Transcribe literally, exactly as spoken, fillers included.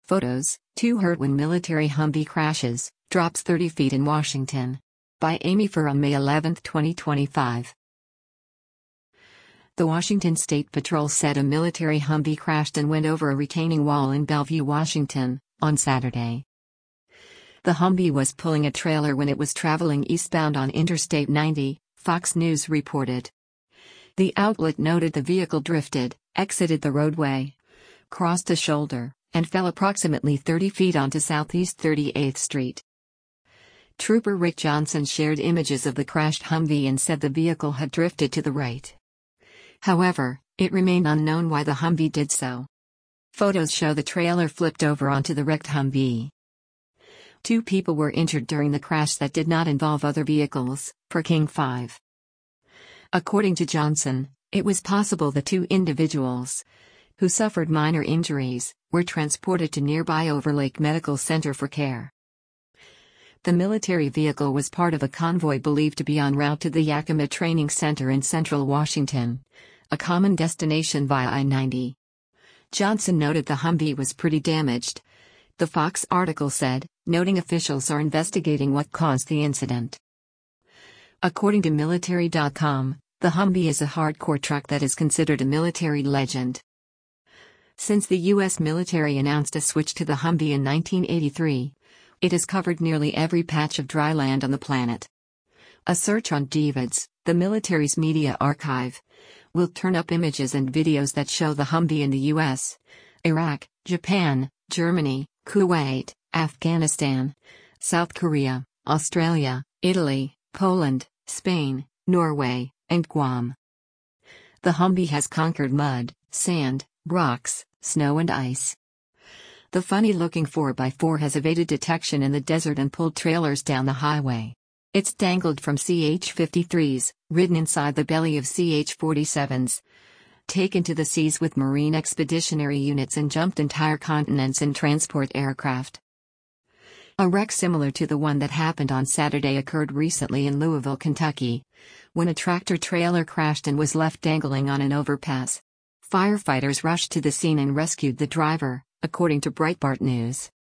Photos, two hurt when military Humvee crashes, drops thirty feet in Washington. By Amy Furr on May eleventh, twenty twenty-five. The Washington State Patrol said a military Humvee crashed and went over a retaining wall in Bellevue, Washington, on Saturday. The Humvee was pulling a trailer when it was traveling eastbound on Interstate ninety, Fox News reported. The outlet noted the vehicle drifted, exited the roadway, crossed a shoulder, and fell approximately thirty feet onto Southeast thirty-eighth Street. Trooper Rick Johnson shared images of the crashed Humvee and said the vehicle had drifted to the right. However, it remained unknown why the Humvee did so. Photos show the trailer flipped over onto the wrecked Humvee. Two people were injured during the crash that did not involve other vehicles, per King five. According to Johnson, it was possible the two individuals, who suffered minor injuries, were transported to nearby Overlake Medical Center for care. The military vehicle was part of a convoy believed to be en route to the Yakima Training Center in central Washington, a common destination via I ninety. Johnson noted the Humvee was pretty damaged, the Fox article said, noting officials are investigating what caused the incident. According to military dot com, the Humvee is a hardcore truck that is considered a military legend. Since the U S military announced a switch to the Humvee in nineteen eighty-three, it has covered nearly every patch of dry land on the planet. A search on D V I D S, the military's media archive, will turn up images and videos that show the Humvee in the U S, Iraq, Japan, Germany, Kuwait, Afghanistan, South Korea, Australia, Italy, Poland, Spain, Norway, and Guam. The Humvee has conquered mud, sand, rocks, snow and ice. The funny-looking four by four has evaded detection in the desert and pulled trailers down the highway. It's dangled from C H fifty-threes, ridden inside the belly of C H forty-sevens, taken to the seas with Marine Expeditionary Units and jumped entire continents in transport aircraft. A wreck similar to the one that happened on Saturday occurred recently in Louisville, Kentucky, when a tractor-trailer crashed and was left dangling on an overpass. Firefighters rushed to the scene and rescued the driver, according to Breitbart News.